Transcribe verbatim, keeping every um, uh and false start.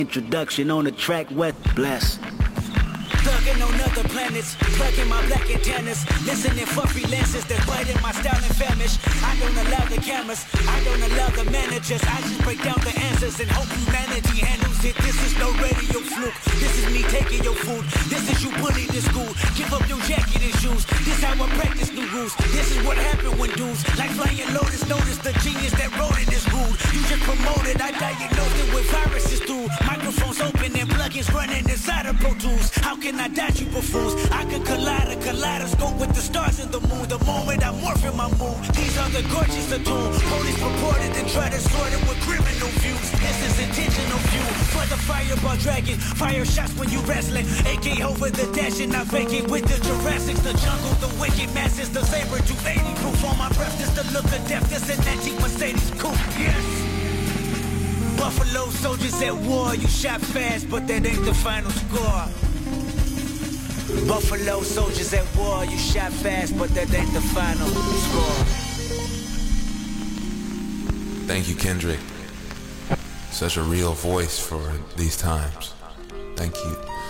Introduction on the track, West Bless. Thugging on other planets, plugging my black antennas, listening for freelancers that biting my style and famish. I don't allow the cameras, I don't allow the managers. I just break down the answers and hope humanity handles it. This is no radio fluke, this is me taking your food. This is you bullied in school, give up your jacket and shoes. This how I practice new rules, this is what happened when dudes like Flying Lotus notice the genius that wrote it is rude. You just promoted, I diagnosed it with viruses through microphones open and plugins running inside of Pro Tools. How can I dodge you buffoons? I could collide a kaleidoscope with the stars and the moon. The moment I morph in my mood, these are the gorgeous attuned. Police reported and try to sort it with criminal views. This is intentional view for the fireball dragon. Fire shots when you wrestling. A K over the dash and I vacate with the Jurassics. The jungle, the wicked masses, the saber two eighty proof on my breath. This the look of death. This an antique Mercedes coupe. Yes. Buffalo soldiers at war. You shot fast, but that ain't the final score. Buffalo soldiers at war, you shot fast, but that ain't the final score. Thank you, Kendrick. Such a real voice for these times. Thank you.